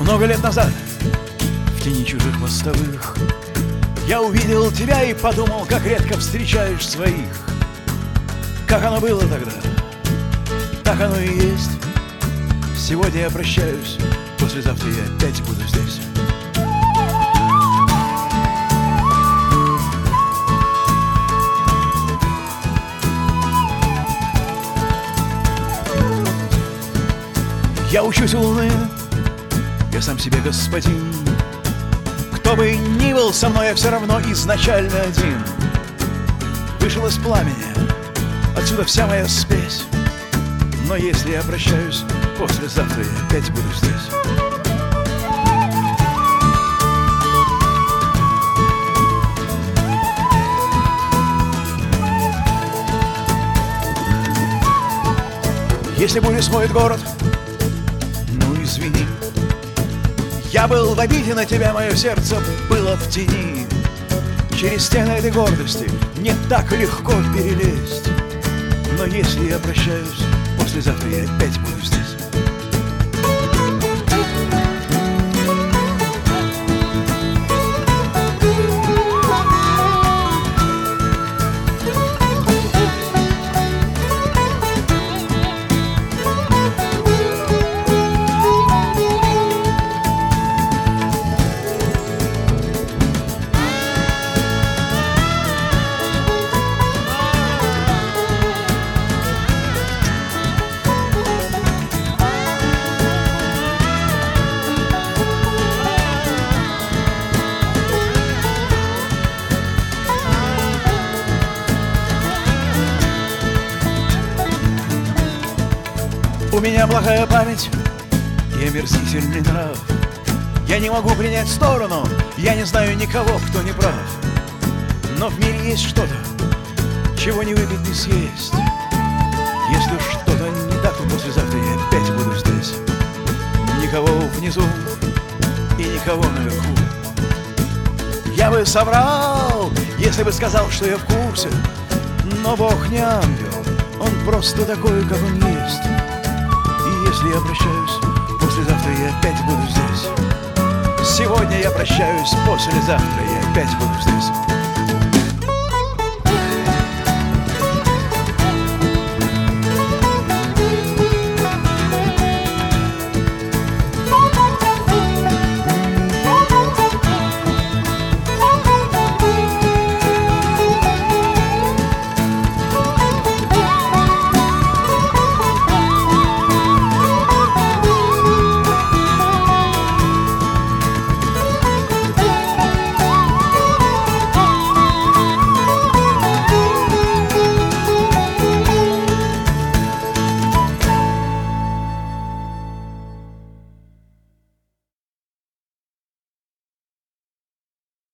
Много лет назад, в тени чужих мостовых, я увидел тебя и подумал, как редко встречаешь своих. Как оно было тогда, так оно и есть. Сегодня я прощаюсь, послезавтра я опять буду здесь. Я учусь у луны, я сам себе господин. Кто бы ни был со мной, я все равно изначально один. Вышел из пламени, отсюда вся моя спесь. Но если я прощаюсь, послезавтра я опять буду здесь. Если буря смоет город, ну извини. Я был в обиде на тебя, мое сердце было в тени. Через стены этой гордости не так легко перелезть. Но если я прощаюсь, послезавтра я опять буду здесь. У меня плохая память и омерзительный нрав. Я не могу принять сторону, я не знаю никого, кто не прав. Но в мире есть что-то, чего не выпить, не съесть. Если что-то не так, то послезавтра я опять буду здесь. Никого внизу и никого наверху. Я бы соврал, если бы сказал, что я в курсе. Но Бог не ангел, Он просто такой, как Он есть. Если я прощаюсь, послезавтра я опять буду здесь. Сегодня я прощаюсь, послезавтра я опять буду здесь.